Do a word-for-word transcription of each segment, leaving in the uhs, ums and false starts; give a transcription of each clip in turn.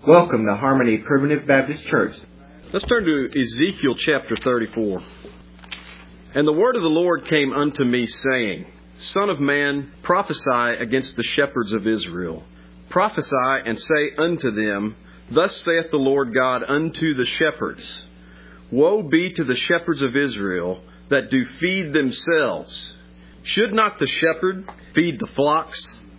Welcome to Harmony Primitive Baptist Church. Let's turn to Ezekiel chapter thirty-four. And the word of the Lord came unto me, saying, Son of man, prophesy against the shepherds of Israel. Prophesy and say unto them, Thus saith the Lord God unto the shepherds, Woe be to the shepherds of Israel that do feed themselves. Should not the shepherd feed the flocks?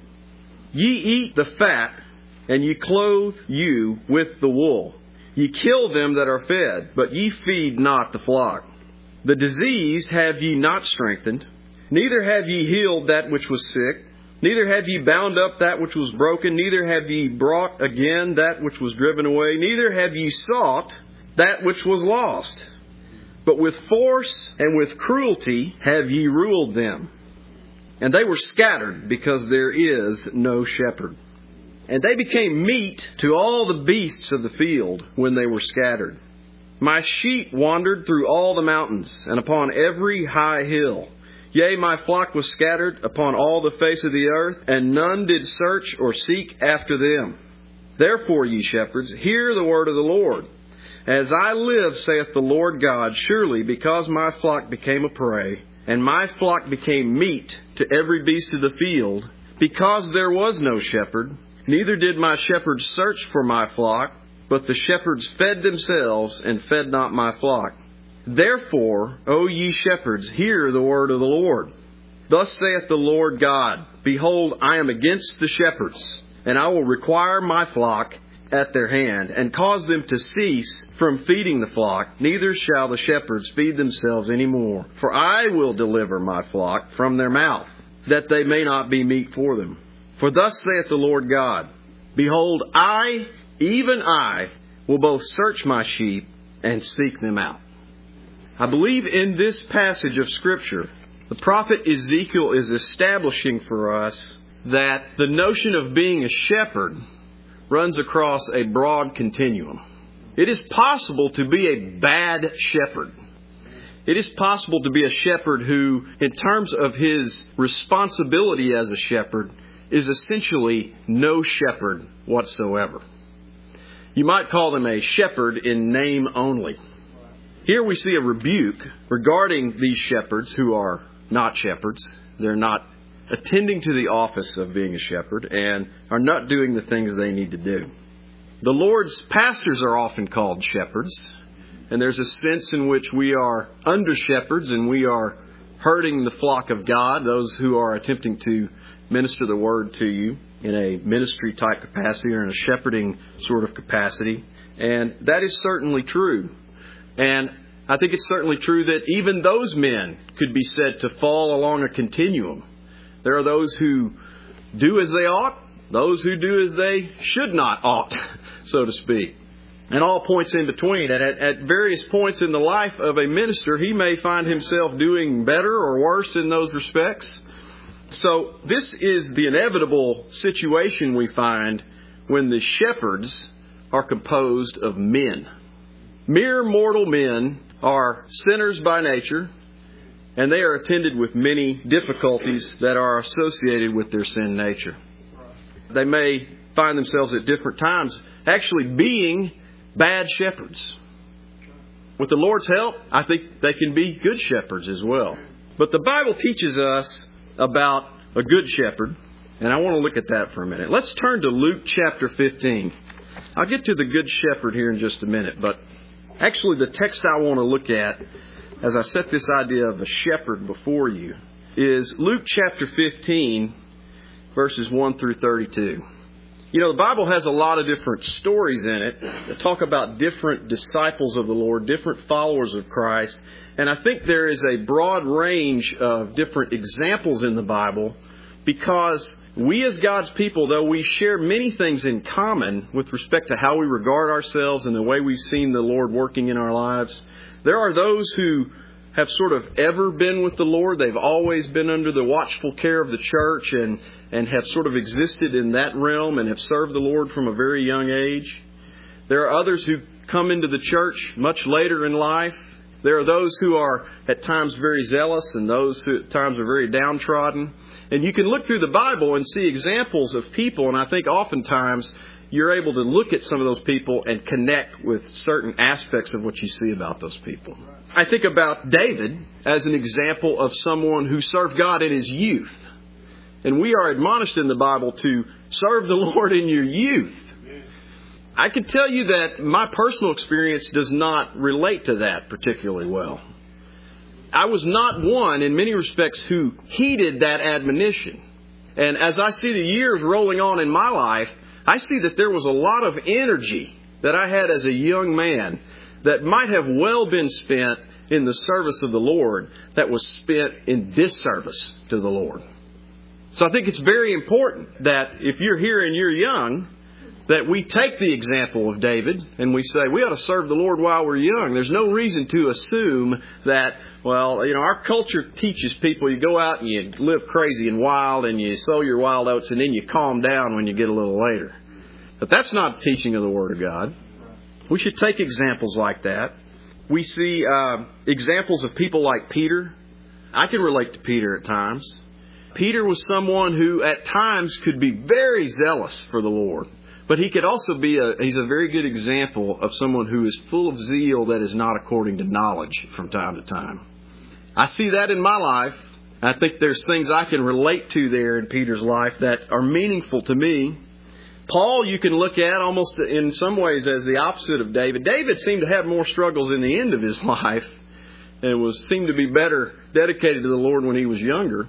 Ye eat the fat, and ye clothe you with the wool. Ye kill them that are fed, but ye feed not the flock. The diseased have ye not strengthened, neither have ye healed that which was sick, neither have ye bound up that which was broken, neither have ye brought again that which was driven away, neither have ye sought that which was lost. But with force and with cruelty have ye ruled them. And they were scattered, because there is no shepherd. And they became meat to all the beasts of the field when they were scattered. My sheep wandered through all the mountains, and upon every high hill. Yea, my flock was scattered upon all the face of the earth, and none did search or seek after them. Therefore, ye shepherds, hear the word of the Lord. As I live, saith the Lord God, surely because my flock became a prey, and my flock became meat to every beast of the field, because there was no shepherd, neither did my shepherds search for my flock, but the shepherds fed themselves and fed not my flock. Therefore, O ye shepherds, hear the word of the Lord. Thus saith the Lord God, Behold, I am against the shepherds, and I will require my flock at their hand, and cause them to cease from feeding the flock, neither shall the shepherds feed themselves any more. For I will deliver my flock from their mouth, that they may not be meat for them. For thus saith the Lord God, Behold, I, even I, will both search my sheep and seek them out. I believe in this passage of Scripture, the prophet Ezekiel is establishing for us that the notion of being a shepherd runs across a broad continuum. It is possible to be a bad shepherd. It is possible to be a shepherd who, in terms of his responsibility as a shepherd, is essentially no shepherd whatsoever. You might call them a shepherd in name only. Here we see a rebuke regarding these shepherds who are not shepherds. They're not attending to the office of being a shepherd and are not doing the things they need to do. The Lord's pastors are often called shepherds, and there's a sense in which we are under shepherds and we are herding the flock of God, those who are attempting to minister the word to you in a ministry type capacity or in a shepherding sort of capacity. And that is certainly true. And I think it's certainly true that even those men could be said to fall along a continuum. There are those who do as they ought, those who do as they should not ought, so to speak, and all points in between. And at, at various points in the life of a minister, he may find himself doing better or worse in those respects. So this is the inevitable situation we find when the shepherds are composed of men. Mere mortal men are sinners by nature, and they are attended with many difficulties that are associated with their sin nature. They may find themselves at different times actually being bad shepherds. With the Lord's help, I think they can be good shepherds as well. But the Bible teaches us about a good shepherd, and I want to look at that for a minute. Let's turn to Luke chapter fifteen. I'll get to the good shepherd here in just a minute, but actually the text I want to look at as I set this idea of a shepherd before you is Luke chapter fifteen, verses one through thirty-two. You know, the Bible has a lot of different stories in it that talk about different disciples of the Lord, different followers of Christ. And I think there is a broad range of different examples in the Bible because we as God's people, though we share many things in common with respect to how we regard ourselves and the way we've seen the Lord working in our lives, there are those who have sort of ever been with the Lord. They've always been under the watchful care of the church and, and have sort of existed in that realm and have served the Lord from a very young age. There are others who come into the church much later in life. There are those who are at times very zealous and those who at times are very downtrodden. And you can look through the Bible and see examples of people, and I think oftentimes you're able to look at some of those people and connect with certain aspects of what you see about those people. I think about David as an example of someone who served God in his youth. And we are admonished in the Bible to serve the Lord in your youth. I can tell you that my personal experience does not relate to that particularly well. I was not one, in many respects, who heeded that admonition. And as I see the years rolling on in my life, I see that there was a lot of energy that I had as a young man that might have well been spent in the service of the Lord that was spent in disservice to the Lord. So I think it's very important that if you're here and you're young, that we take the example of David and we say, we ought to serve the Lord while we're young. There's no reason to assume that, well, you know, our culture teaches people you go out and you live crazy and wild and you sow your wild oats and then you calm down when you get a little later. But that's not the teaching of the Word of God. We should take examples like that. We see uh, examples of people like Peter. I can relate to Peter at times. Peter was someone who at times could be very zealous for the Lord. But he could also be a, he's a very good example of someone who is full of zeal that is not according to knowledge from time to time. I see that in my life. I think there's things I can relate to there in Peter's life that are meaningful to me. Paul, you can look at almost in some ways as the opposite of David. David seemed to have more struggles in the end of his life and was seemed to be better dedicated to the Lord when he was younger.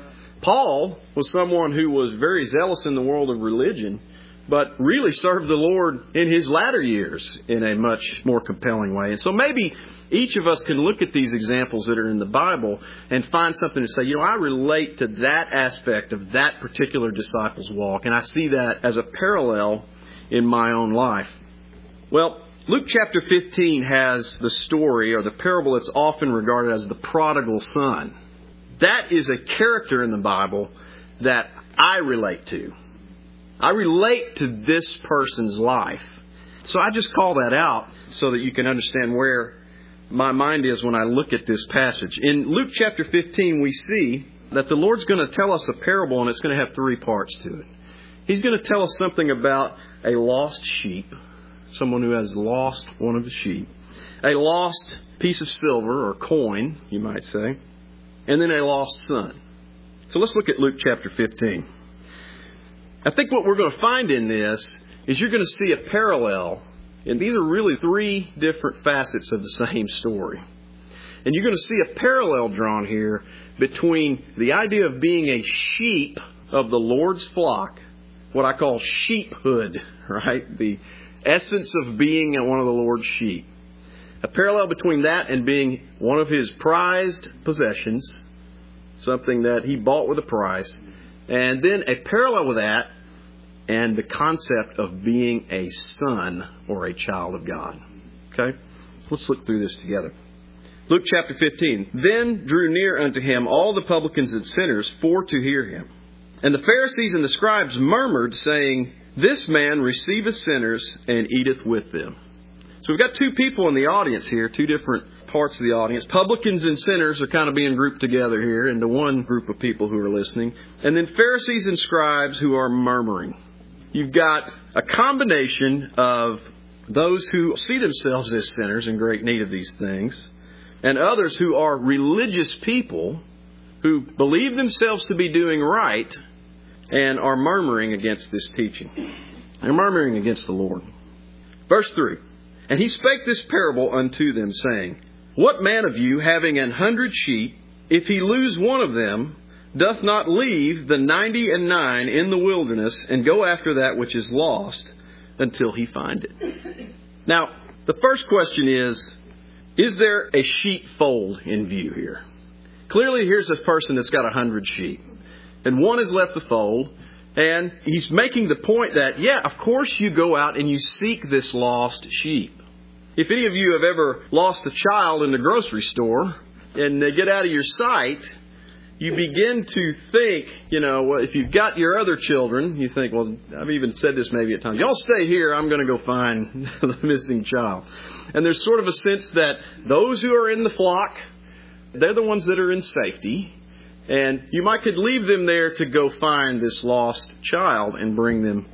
Paul was someone who was very zealous in the world of religion, but really served the Lord in his latter years in a much more compelling way. And so maybe each of us can look at these examples that are in the Bible and find something to say, you know, I relate to that aspect of that particular disciple's walk, and I see that as a parallel in my own life. Well, Luke chapter fifteen has the story or the parable that's often regarded as the prodigal son. That is a character in the Bible that I relate to. I relate to this person's life. So I just call that out so that you can understand where my mind is when I look at this passage. In Luke chapter fifteen, we see that the Lord's going to tell us a parable, and it's going to have three parts to it. He's going to tell us something about a lost sheep, someone who has lost one of the sheep, a lost piece of silver or coin, you might say, and then a lost son. So let's look at Luke chapter fifteen. I think what we're going to find in this is you're going to see a parallel. And these are really three different facets of the same story. And you're going to see a parallel drawn here between the idea of being a sheep of the Lord's flock, what I call sheephood, right? The essence of being one of the Lord's sheep. A parallel between that and being one of His prized possessions, something that He bought with a price. And then a parallel with that and the concept of being a son or a child of God. Okay? Let's look through this together. Luke chapter fifteen. Then drew near unto Him all the publicans and sinners for to hear Him. And the Pharisees and the scribes murmured, saying, This man receiveth sinners and eateth with them. So we've got two people in the audience here, two different parts of the audience. Publicans and sinners are kind of being grouped together here into one group of people who are listening. And then Pharisees and scribes who are murmuring. You've got a combination of those who see themselves as sinners in great need of these things, and others who are religious people who believe themselves to be doing right and are murmuring against this teaching. They're murmuring against the Lord. Verse three. And He spake this parable unto them, saying, What man of you, having an hundred sheep, if he lose one of them, doth not leave the ninety and nine in the wilderness, and go after that which is lost, until he find it? Now, the first question is, is there a sheepfold in view here? Clearly, here's this person that's got a hundred sheep, and one has left the fold. And he's making the point that, yeah, of course you go out and you seek this lost sheep. If any of you have ever lost a child in the grocery store and they get out of your sight, you begin to think, you know, well, if you've got your other children, you think, well, I've even said this maybe at times, y'all stay here, I'm going to go find the missing child. And there's sort of a sense that those who are in the flock, they're the ones that are in safety. And you might could leave them there to go find this lost child and bring them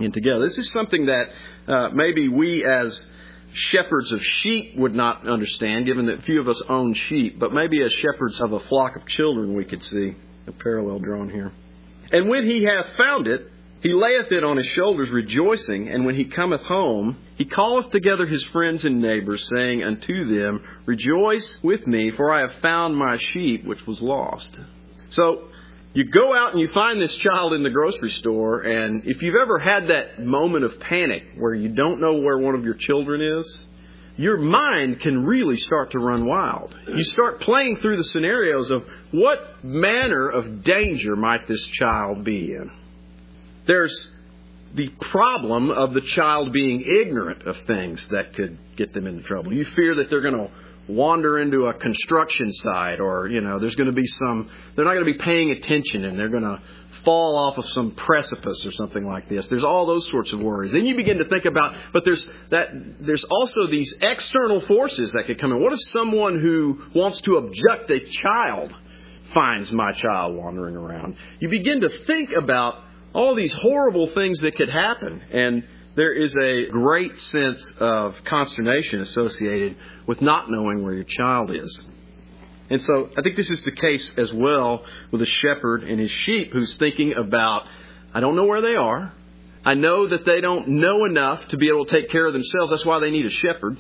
in together. This is something that uh, maybe we as shepherds of sheep would not understand, given that few of us own sheep, but maybe as shepherds of a flock of children we could see a parallel drawn here. And when he hath found it, he layeth it on his shoulders, rejoicing, and when he cometh home, he calleth together his friends and neighbors, saying unto them, Rejoice with me, for I have found my sheep which was lost. So, you go out and you find this child in the grocery store, and if you've ever had that moment of panic where you don't know where one of your children is, your mind can really start to run wild. You start playing through the scenarios of what manner of danger might this child be in. There's the problem of the child being ignorant of things that could get them into trouble. You fear that they're going to wander into a construction site, or, you know, there's going to be some, they're not going to be paying attention and they're going to fall off of some precipice or something like this. There's all those sorts of worries. Then you begin to think about, but there's that, there's also these external forces that could come in. What if someone who wants to abduct a child finds my child wandering around? You begin to think about all these horrible things that could happen, and there is a great sense of consternation associated with not knowing where your child is. And so I think this is the case as well with a shepherd and his sheep who's thinking about, I don't know where they are. I know that they don't know enough to be able to take care of themselves. That's why they need a shepherd.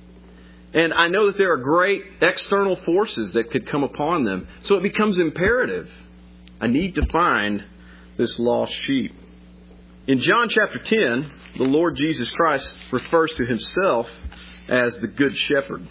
And I know that there are great external forces that could come upon them. So it becomes imperative. I need to find this lost sheep. In John chapter ten, the Lord Jesus Christ refers to himself as the Good Shepherd.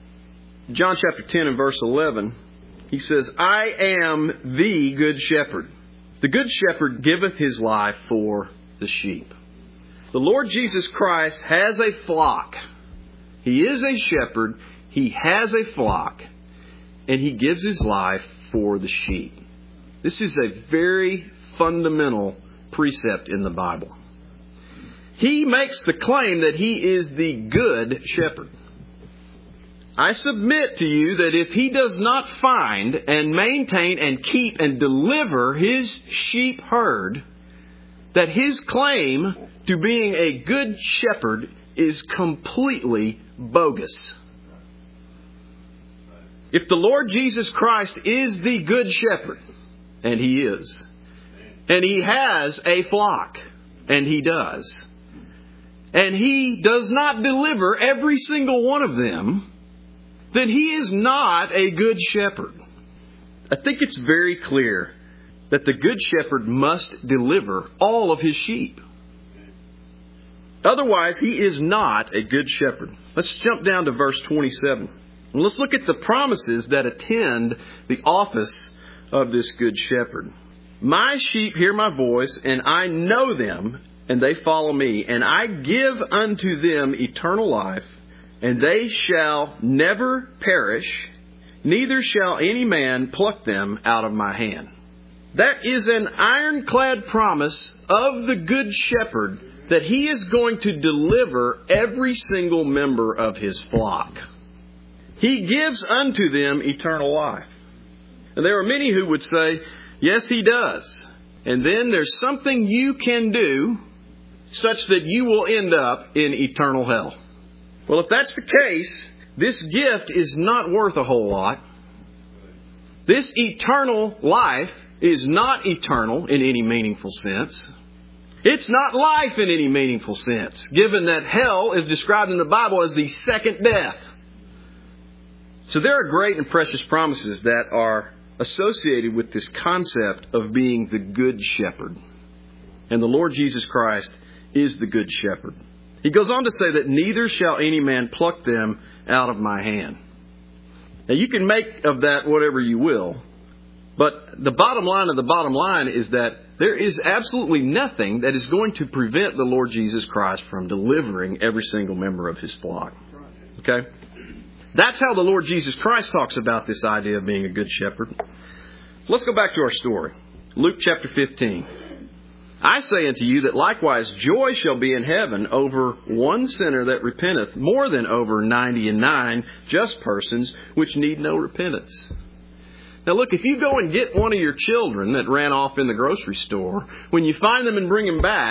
John chapter ten and verse eleven, he says, I am the Good Shepherd. The Good Shepherd giveth his life for the sheep. The Lord Jesus Christ has a flock. He is a shepherd. He has a flock. And he gives his life for the sheep. This is a very fundamental precept in the Bible. He makes the claim that he is the Good Shepherd. I submit to you that if he does not find and maintain and keep and deliver his sheep herd, that his claim to being a good shepherd is completely bogus. If the Lord Jesus Christ is the Good Shepherd, and he is, and he has a flock, and he does, and he does not deliver every single one of them, then he is not a good shepherd. I think it's very clear that the good shepherd must deliver all of his sheep. Otherwise, he is not a good shepherd. Let's jump down to verse twenty-seven. And let's look at the promises that attend the office of this good shepherd. My sheep hear my voice, and I know them, and they follow me. And I give unto them eternal life, and they shall never perish, neither shall any man pluck them out of my hand. That is an ironclad promise of the Good Shepherd that he is going to deliver every single member of his flock. He gives unto them eternal life. And there are many who would say, yes, he does. And then there's something you can do such that you will end up in eternal hell. Well, if that's the case, this gift is not worth a whole lot. This eternal life is not eternal in any meaningful sense. It's not life in any meaningful sense, given that hell is described in the Bible as the second death. So there are great and precious promises that are associated with this concept of being the Good Shepherd. And the Lord Jesus Christ is the Good Shepherd. He goes on to say that neither shall any man pluck them out of my hand. Now you can make of that whatever you will, but the bottom line of the bottom line is that there is absolutely nothing that is going to prevent the Lord Jesus Christ from delivering every single member of his flock. Okay? That's how the Lord Jesus Christ talks about this idea of being a good shepherd. Let's go back to our story. Luke chapter fifteen. I say unto you that likewise joy shall be in heaven over one sinner that repenteth, more than over ninety and nine just persons which need no repentance. Now look, if you go and get one of your children that ran off in the grocery store, when you find them and bring them back,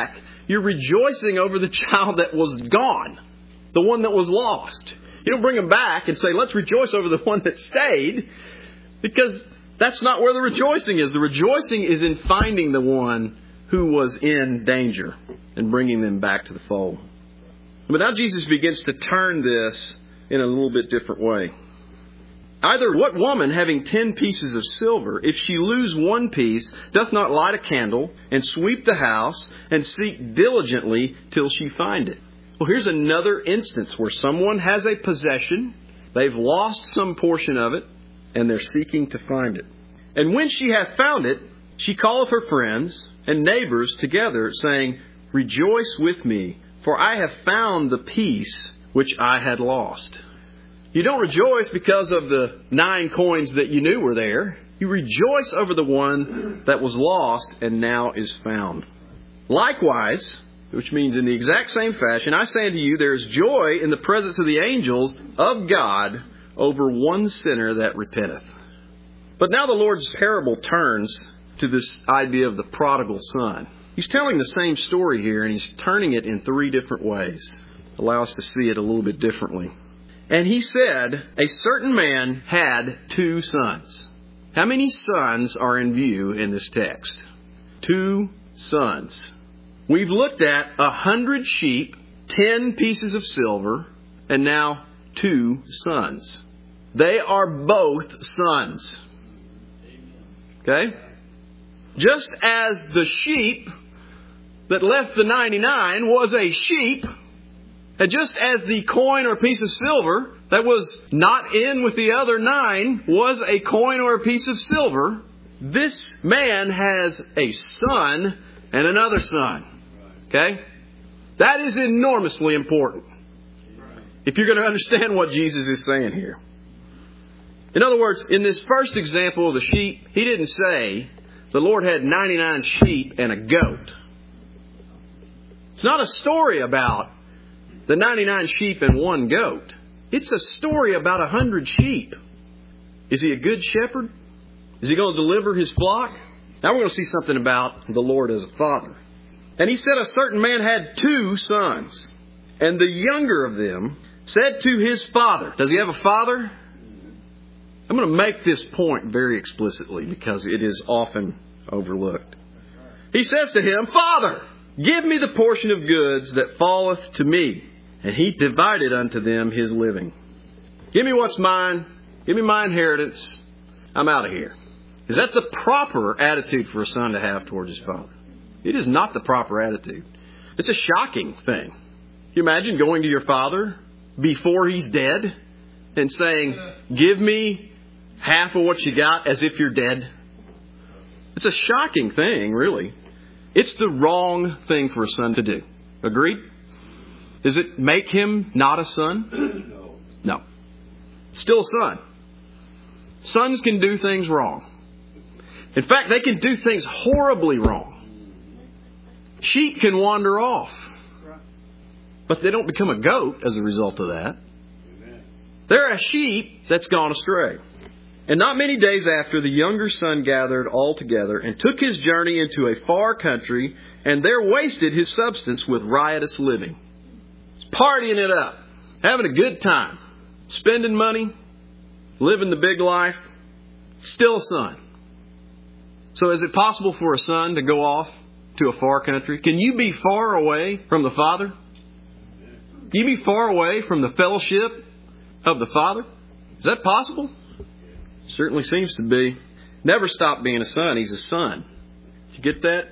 You're rejoicing over the child that was gone, the one that was lost. You don't bring them back and say, let's rejoice over the one that stayed, because that's not where the rejoicing is. The rejoicing is in finding the one who was in danger and bringing them back to the fold. But now Jesus begins to turn this in a little bit different way. Either what woman, having ten pieces of silver, if she lose one piece, doth not light a candle and sweep the house and seek diligently till she find it? Well, here's another instance where someone has a possession, they've lost some portion of it, and they're seeking to find it. And when she hath found it, she calleth her friends and neighbors together, saying, Rejoice with me, for I have found the piece which I had lost. You don't rejoice because of the nine coins that you knew were there. You rejoice over the one that was lost and now is found. Likewise, which means in the exact same fashion, I say unto you, there is joy in the presence of the angels of God over one sinner that repenteth. But now the Lord's parable turns to this idea of the prodigal son. He's telling the same story here, and he's turning it in three different ways. Allow us to see it a little bit differently. And he said, a certain man had two sons. How many sons are in view in this text? Two sons. We've looked at a hundred sheep, ten pieces of silver, and now two sons. They are both sons. Okay? Just as the sheep that left the ninety-nine was a sheep, and just as the coin or piece of silver that was not in with the other nine was a coin or a piece of silver, this man has a son and another son. Okay? That is enormously important if you're going to understand what Jesus is saying here. In other words, in this first example of the sheep, he didn't say the Lord had ninety-nine sheep and a goat. It's not a story about the ninety-nine sheep and one goat. It's a story about a hundred sheep. Is he a good shepherd? Is he going to deliver his flock? Now we're going to see something about the Lord as a father. And he said a certain man had two sons, and the younger of them said to his father, does he have a father? I'm going to make this point very explicitly because it is often overlooked. He says to him, Father, give me the portion of goods that falleth to me. And he divided unto them his living. Give me what's mine. Give me my inheritance. I'm out of here. Is that the proper attitude for a son to have towards his father? It is not the proper attitude. It's a shocking thing. Can you imagine going to your father before he's dead and saying, give me half of what you got as if you're dead? It's a shocking thing, really. It's the wrong thing for a son to do. Agreed? Does it make him not a son? No. No. Still a son. Sons can do things wrong. In fact, they can do things horribly wrong. Sheep can wander off. But they don't become a goat as a result of that. They're a sheep that's gone astray. And not many days after, the younger son gathered all together and took his journey into a far country, and there wasted his substance with riotous living. Partying it up, having a good time, spending money, living the big life. Still a son. So is it possible for a son to go off to a far country? Can you be far away from the Father? Can you be far away from the fellowship of the Father? Is that possible? Certainly seems to be. Never stop being a son. He's a son. Did you get that?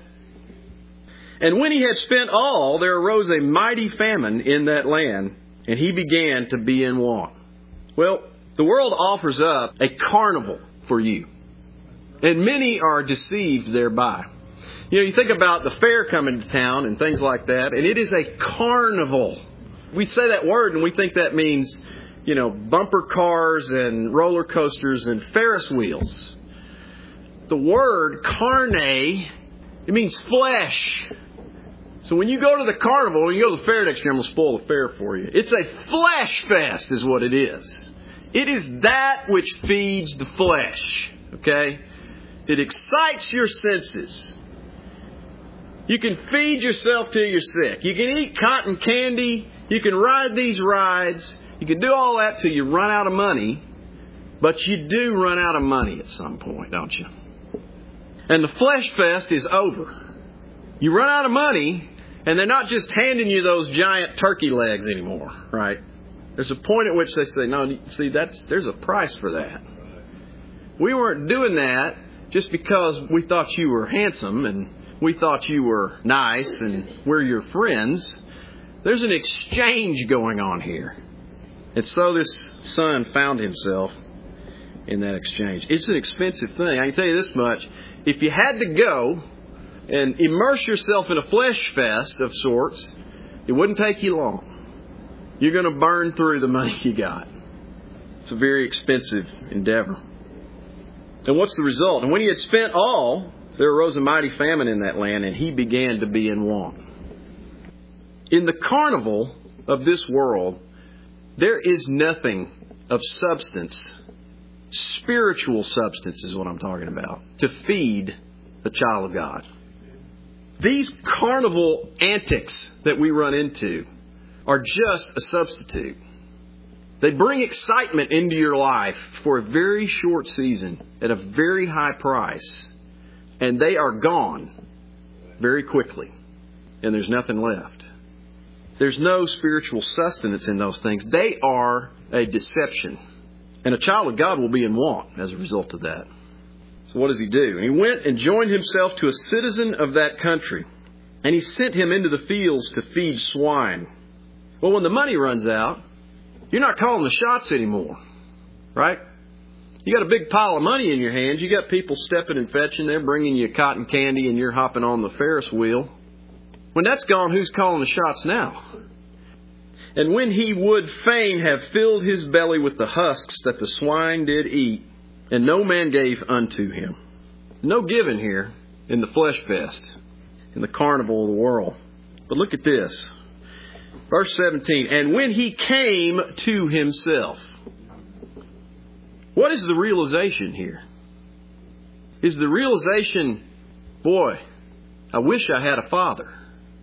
And when he had spent all, there arose a mighty famine in that land, and he began to be in want. Well, the world offers up a carnival for you, and many are deceived thereby. You know, you think about the fair coming to town and things like that, and it is a carnival. We say that word and we think that means, you know, bumper cars and roller coasters and Ferris wheels. The word carne, it means flesh. So when you go to the carnival, when you go to the fair next year, I'm going to spoil the fair for you. It's a flesh fest is what it is. It is that which feeds the flesh. Okay? It excites your senses. You can feed yourself till you're sick. You can eat cotton candy. You can ride these rides. You can do all that till you run out of money. But you do run out of money at some point, don't you? And the Flesh Fest is over. You run out of money, and they're not just handing you those giant turkey legs anymore, right? There's a point at which they say, no, see, that's there's a price for that. We weren't doing that just because we thought you were handsome and we thought you were nice and we're your friends. There's an exchange going on here. And so this son found himself in that exchange. It's an expensive thing. I can tell you this much. If you had to go and immerse yourself in a flesh fest of sorts, it wouldn't take you long. You're going to burn through the money you got. It's a very expensive endeavor. And what's the result? And when he had spent all, there arose a mighty famine in that land, and he began to be in want. In the carnival of this world, there is nothing of substance, spiritual substance is what I'm talking about, to feed the child of God. These carnival antics that we run into are just a substitute. They bring excitement into your life for a very short season at a very high price, and they are gone very quickly, and there's nothing left. There's no spiritual sustenance in those things. They are a deception. And a child of God will be in want as a result of that. So what does he do? And he went and joined himself to a citizen of that country. And he sent him into the fields to feed swine. Well, when the money runs out, you're not calling the shots anymore. Right? You got a big pile of money in your hands. You got people stepping and fetching. They're bringing you cotton candy and you're hopping on the Ferris wheel. When that's gone, who's calling the shots now? And when he would fain have filled his belly with the husks that the swine did eat, and no man gave unto him. No giving here in the flesh fest, in the carnival of the world. But look at this. Verse seventeen, and when he came to himself. What is the realization here? Is the realization, boy, I wish I had a father.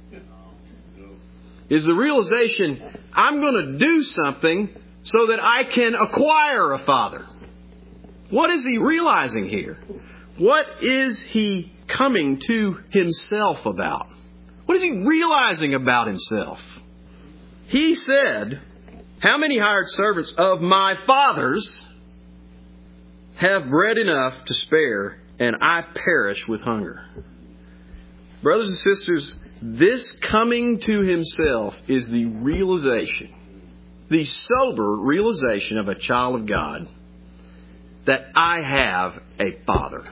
Is the realization, I'm going to do something so that I can acquire a father. What is he realizing here? What is he coming to himself about? What is he realizing about himself? He said, how many hired servants of my father's have bread enough to spare, and I perish with hunger? Brothers and sisters, this coming to himself is the realization, the sober realization of a child of God that I have a father.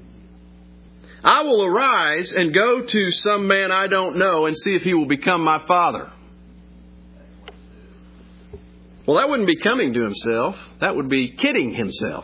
I will arise and go to some man I don't know and see if he will become my father. Well, that wouldn't be coming to himself. That would be kidding himself.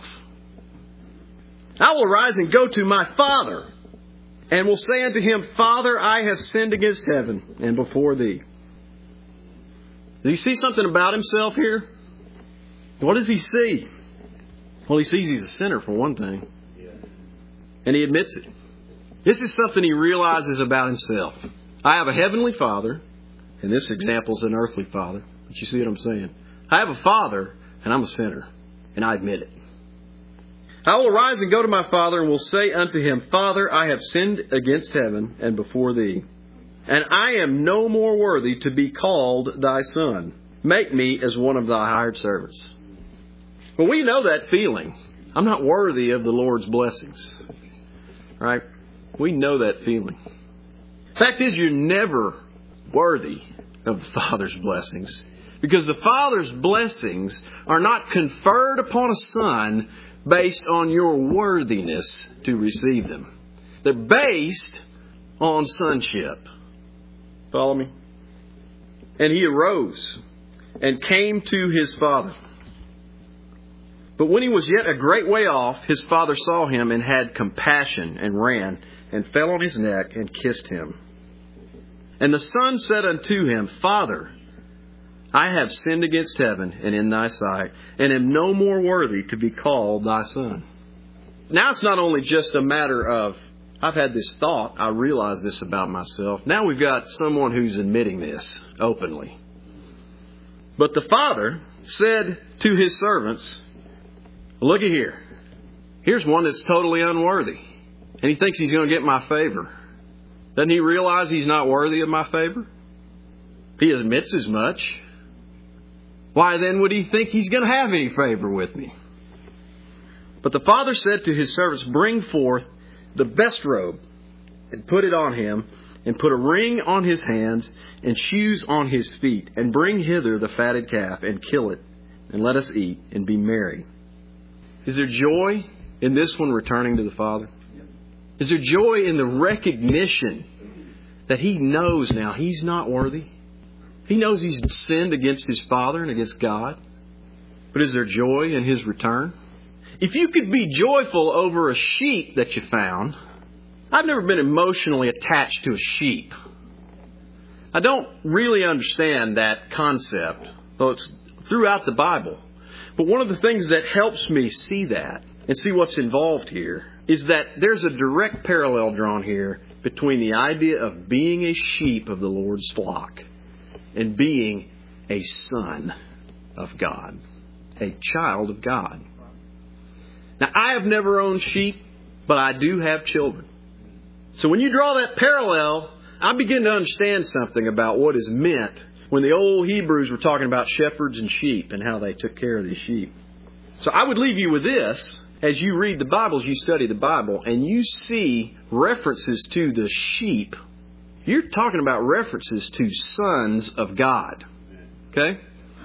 I will arise and go to my father, and will say unto him, Father, I have sinned against heaven and before thee. Does he see something about himself here? What does he see? Well, he sees he's a sinner for one thing. And he admits it. This is something he realizes about himself. I have a heavenly father, and this example is an earthly father. But you see what I'm saying? I have a father, and I'm a sinner, and I admit it. I will arise and go to my father, and will say unto him, Father, I have sinned against heaven and before thee, and I am no more worthy to be called thy son. Make me as one of thy hired servants. Well, we know that feeling. I'm not worthy of the Lord's blessings. Right? We know that feeling. Fact is, you're never worthy of the Father's blessings, because the Father's blessings are not conferred upon a son based on your worthiness to receive them. They're based on sonship. Follow me? And he arose and came to his father. But when he was yet a great way off, his father saw him and had compassion and ran and fell on his neck and kissed him. And the son said unto him, Father, I have sinned against heaven and in thy sight, and am no more worthy to be called thy son. Now it's not only just a matter of I've had this thought. I realize this about myself. Now we've got someone who's admitting this openly. But the father said to his servants, looky here. Here's one that's totally unworthy. And he thinks he's going to get my favor. Doesn't he realize he's not worthy of my favor? He admits as much. Why then would he think he's going to have any favor with me? But the father said to his servants, bring forth the best robe and put it on him, and put a ring on his hands and shoes on his feet, and bring hither the fatted calf and kill it, and let us eat and be merry. Is there joy in this one returning to the Father? Is there joy in the recognition that he knows now he's not worthy? He knows he's sinned against his Father and against God. But is there joy in his return? If you could be joyful over a sheep that you found, I've never been emotionally attached to a sheep. I don't really understand that concept, though it's throughout the Bible. But one of the things that helps me see that and see what's involved here is that there's a direct parallel drawn here between the idea of being a sheep of the Lord's flock and being a son of God, a child of God. Now, I have never owned sheep, but I do have children. So when you draw that parallel, I begin to understand something about what is meant when the old Hebrews were talking about shepherds and sheep and how they took care of these sheep. So I would leave you with this. As you read the Bible, as you study the Bible, and you see references to the sheep, you're talking about references to sons of God. Okay?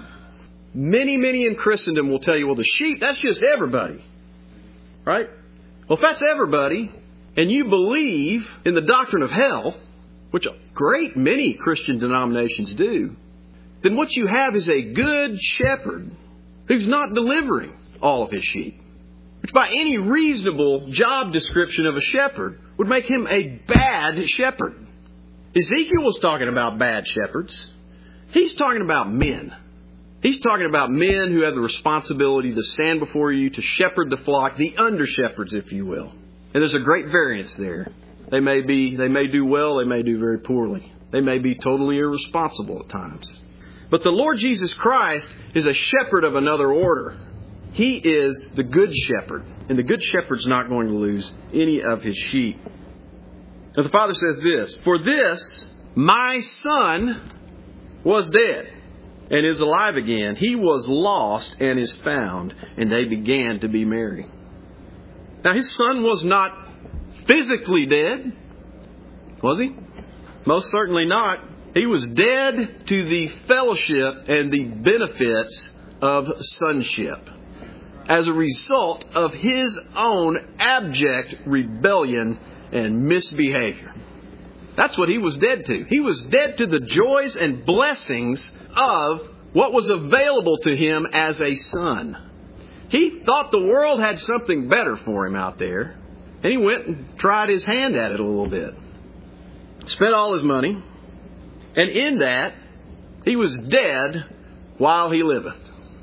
Many, many in Christendom will tell you, well, the sheep, that's just everybody. Right? Well, if that's everybody, and you believe in the doctrine of hell, which a great many Christian denominations do, then what you have is a good shepherd who's not delivering all of his sheep. Which by any reasonable job description of a shepherd would make him a bad shepherd. Ezekiel was talking about bad shepherds. He's talking about men. He's talking about men who have the responsibility to stand before you to shepherd the flock, the under-shepherds, if you will. And there's a great variance there. They may be, they may do well, they may do very poorly. They may be totally irresponsible at times. But the Lord Jesus Christ is a shepherd of another order. He is the good shepherd, and the good shepherd's not going to lose any of his sheep. Now the Father says this, for this, my son was dead and is alive again. He was lost and is found, and they began to be merry. Now his son was not physically dead, was he? Most certainly not. He was dead to the fellowship and the benefits of sonship as a result of his own abject rebellion and misbehavior. That's what he was dead to. He was dead to the joys and blessings of what was available to him as a son. He thought the world had something better for him out there, and he went and tried his hand at it a little bit. Spent all his money, and in that, he was dead while he liveth.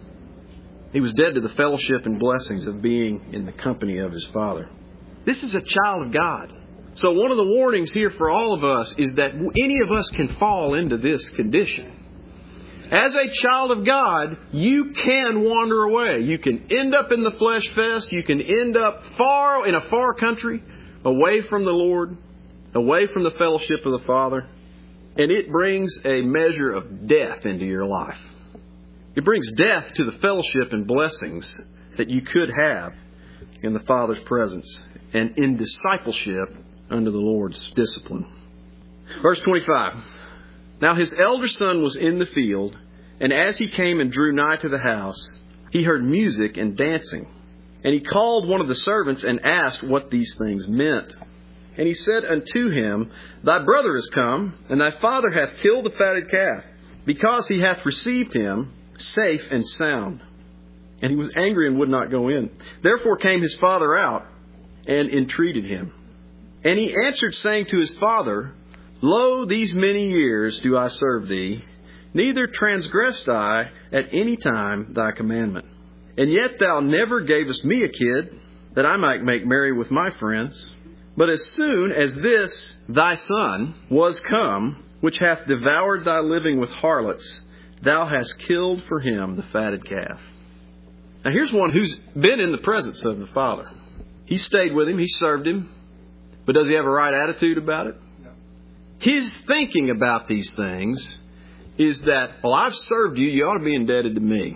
He was dead to the fellowship and blessings of being in the company of his Father. This is a child of God. So one of the warnings here for all of us is that any of us can fall into this condition. As a child of God, you can wander away. You can end up in the flesh fest. You can end up far in a far country, away from the Lord, away from the fellowship of the Father. And it brings a measure of death into your life. It brings death to the fellowship and blessings that you could have in the Father's presence and in discipleship under the Lord's discipline. Verse twenty-five. Now his elder son was in the field, and as he came and drew nigh to the house, he heard music and dancing. And he called one of the servants and asked what these things meant. And he said unto him, Thy brother is come, and thy father hath killed the fatted calf, because he hath received him safe and sound. And he was angry and would not go in. Therefore came his father out and entreated him. And he answered, saying to his father, Lo, these many years do I serve thee, neither transgressed I at any time thy commandment. And yet thou never gavest me a kid, that I might make merry with my friends. But as soon as this thy son was come, which hath devoured thy living with harlots, thou hast killed for him the fatted calf. Now here's one who's been in the presence of the Father. He stayed with him, he served him, but does he have a right attitude about it? No. His thinking about these things is that, well, I've served you, you ought to be indebted to me.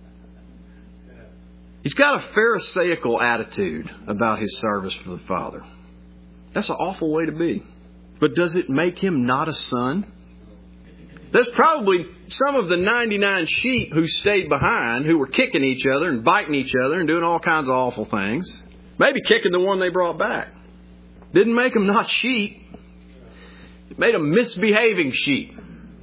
He's got a Pharisaical attitude about his service for the Father. That's an awful way to be. But does it make him not a son? There's probably some of the ninety-nine sheep who stayed behind, who were kicking each other and biting each other and doing all kinds of awful things. Maybe kicking the one they brought back. Didn't make them not sheep. It made them misbehaving sheep.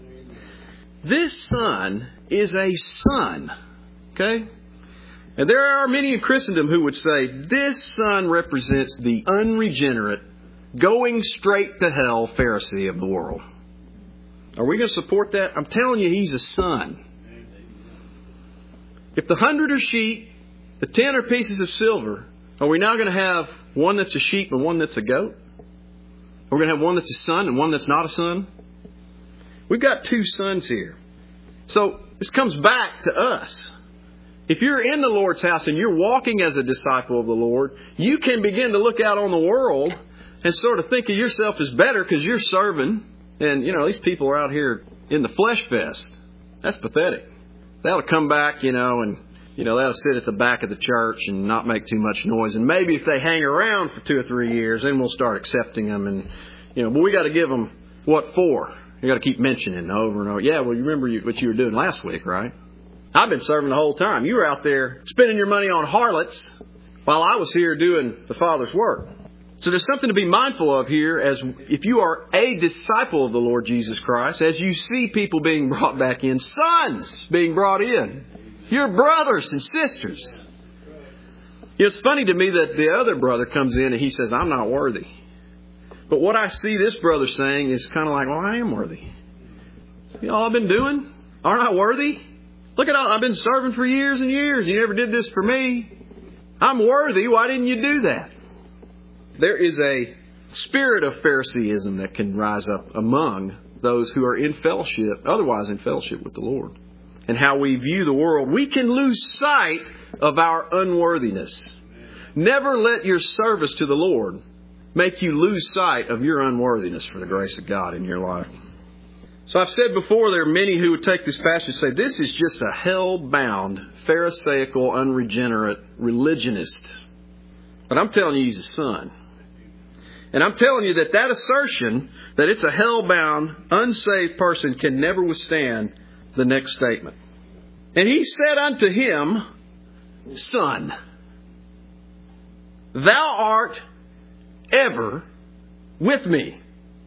This son is a son. Okay? And there are many in Christendom who would say this son represents the unregenerate, going straight to hell Pharisee of the world. Are we going to support that? I'm telling you, he's a son. If the hundred are sheep, the ten are pieces of silver, are we now going to have one that's a sheep and one that's a goat? Are we going to have one that's a son and one that's not a son? We've got two sons here. So this comes back to us. If you're in the Lord's house and you're walking as a disciple of the Lord, you can begin to look out on the world and sort of think of yourself as better because you're serving. And, you know, these people are out here in the flesh fest. That's pathetic. They'll come back, you know, and, you know, they'll sit at the back of the church and not make too much noise. And maybe if they hang around for two or three years, then we'll start accepting them. And, you know, but we got to give them what for? You got to keep mentioning over and over. Yeah, well, you remember you, what you were doing last week, right? I've been serving the whole time. You were out there spending your money on harlots while I was here doing the Father's work. So there's something to be mindful of here as if you are a disciple of the Lord Jesus Christ, as you see people being brought back in, sons being brought in, your brothers and sisters. You know, it's funny to me that the other brother comes in and he says, I'm not worthy. But what I see this brother saying is kind of like, well, I am worthy. See all I've been doing? Aren't I worthy? Look at all I've been serving for years and years. You never did this for me. I'm worthy. Why didn't you do that? There is a spirit of Phariseeism that can rise up among those who are in fellowship, otherwise in fellowship with the Lord. And how we view the world, we can lose sight of our unworthiness. Never let your service to the Lord make you lose sight of your unworthiness for the grace of God in your life. So I've said before, there are many who would take this passage and say, this is just a hell-bound, Pharisaical, unregenerate religionist. But I'm telling you, he's a son. And I'm telling you that that assertion, that it's a hell-bound, unsaved person, can never withstand the next statement. And he said unto him, Son, thou art ever with me.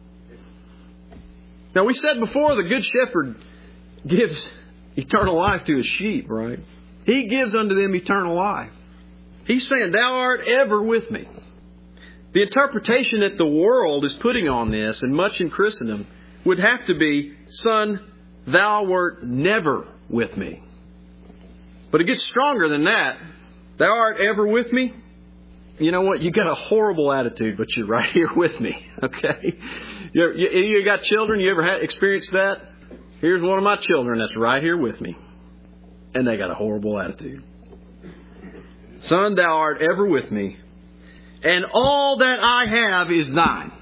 Now, we said before, the Good Shepherd gives eternal life to his sheep, right? He gives unto them eternal life. He's saying, thou art ever with me. The interpretation that the world is putting on this, and much in Christendom, would have to be, Son, thou wert never with me. But it gets stronger than that. Thou art ever with me. You know what? You got a horrible attitude, but you're right here with me. Okay? You, you, you got children? You ever had experienced that? Here's one of my children that's right here with me. And they got a horrible attitude. Son, thou art ever with me, and all that I have is thine.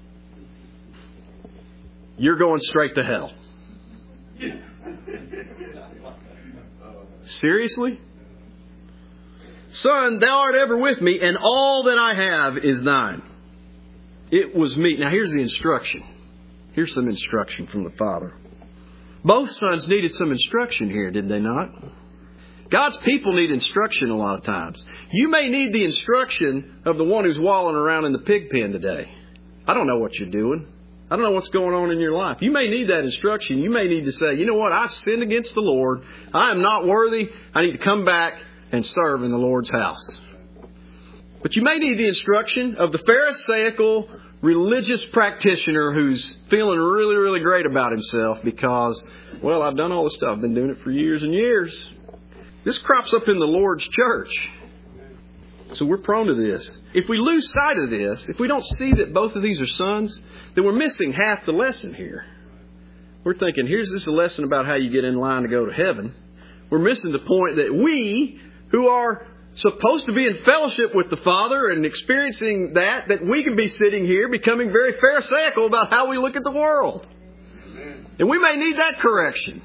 You're going straight to hell. Seriously? Son, thou art ever with me, and all that I have is thine. It was me. Now here's the instruction. Here's some instruction from the Father. Both sons needed some instruction here, did they not? God's people need instruction a lot of times. You may need the instruction of the one who's walling around in the pig pen today. I don't know what you're doing. I don't know what's going on in your life. You may need that instruction. You may need to say, you know what, I've sinned against the Lord. I am not worthy. I need to come back and serve in the Lord's house. But you may need the instruction of the Pharisaical religious practitioner who's feeling really, really great about himself because, well, I've done all this stuff. I've been doing it for years and years. This crops up in the Lord's church. So we're prone to this. If we lose sight of this, if we don't see that both of these are sons, then we're missing half the lesson here. We're thinking, here's this a lesson about how you get in line to go to heaven. We're missing the point that we, who are supposed to be in fellowship with the Father and experiencing that, that we can be sitting here becoming very pharisaical about how we look at the world. And we may need that correction.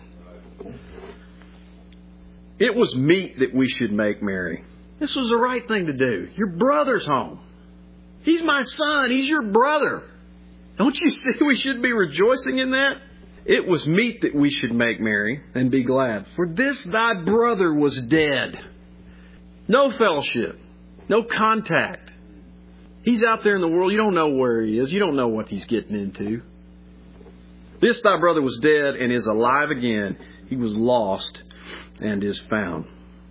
It was meet that we should make merry. This was the right thing to do. Your brother's home. He's my son. He's your brother. Don't you see we should be rejoicing in that? It was meet that we should make merry and be glad. For this thy brother was dead. No fellowship. No contact. He's out there in the world. You don't know where he is. You don't know what he's getting into. This thy brother was dead and is alive again. He was lost and is found.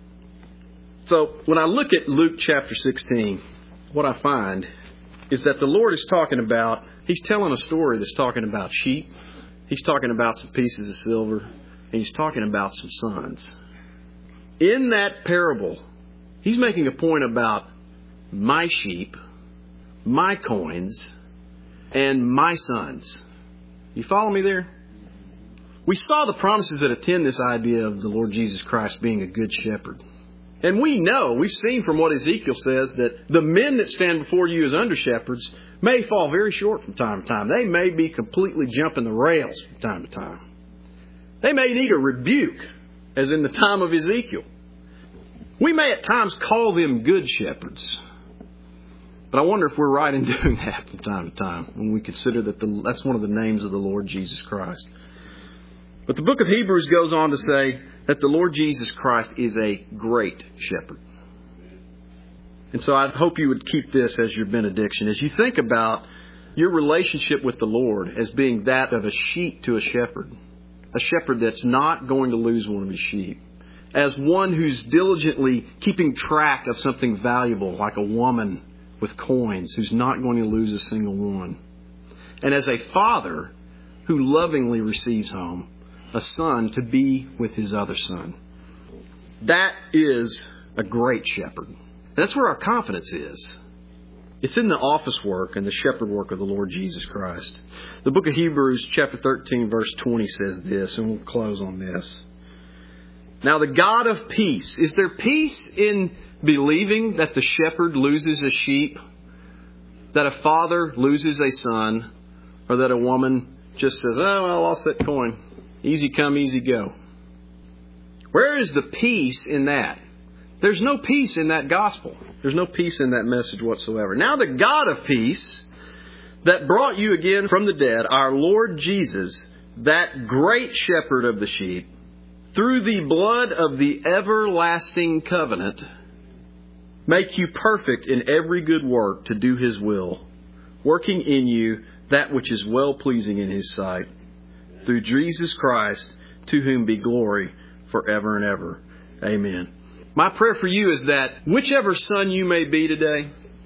So when I look at Luke chapter sixteen, what I find is that the Lord is talking about, He's telling a story that's talking about sheep. He's talking about some pieces of silver. And He's talking about some sons. In that parable, He's making a point about my sheep, my coins, and my sons. You follow me there? We saw the promises that attend this idea of the Lord Jesus Christ being a good shepherd. And we know, we've seen from what Ezekiel says, that the men that stand before you as under shepherds may fall very short from time to time. They may be completely jumping the rails from time to time. They may need a rebuke, as in the time of Ezekiel. We may at times call them good shepherds. But I wonder if we're right in doing that from time to time when we consider that the, that's one of the names of the Lord Jesus Christ. But the book of Hebrews goes on to say that the Lord Jesus Christ is a great shepherd. And so I hope you would keep this as your benediction. As you think about your relationship with the Lord as being that of a sheep to a shepherd. A shepherd that's not going to lose one of his sheep. As one who's diligently keeping track of something valuable, like a woman with coins, who's not going to lose a single one. And as a father who lovingly receives home a son to be with his other son. That is a great shepherd. That's where our confidence is. It's in the office work and the shepherd work of the Lord Jesus Christ. The book of Hebrews chapter thirteen verse twenty says this, and we'll close on this. Now the God of peace. Is there peace in believing that the shepherd loses a sheep? That a father loses a son? Or that a woman just says, oh, I lost that coin. Easy come, easy go. Where is the peace in that? There's no peace in that gospel. There's no peace in that message whatsoever. Now the God of peace that brought you again from the dead, our Lord Jesus, that great shepherd of the sheep, through the blood of the everlasting covenant, make you perfect in every good work to do His will, working in you that which is well-pleasing in His sight, through Jesus Christ, to whom be glory forever and ever. Amen. My prayer for you is that whichever son you may be today,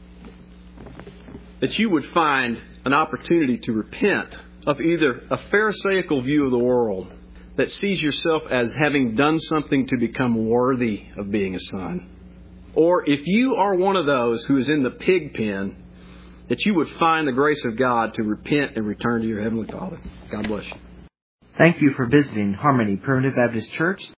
that you would find an opportunity to repent of either a pharisaical view of the world that sees yourself as having done something to become worthy of being a son. Or if you are one of those who is in the pig pen, that you would find the grace of God to repent and return to your Heavenly Father. God bless you. Thank you for visiting Harmony Primitive Baptist Church.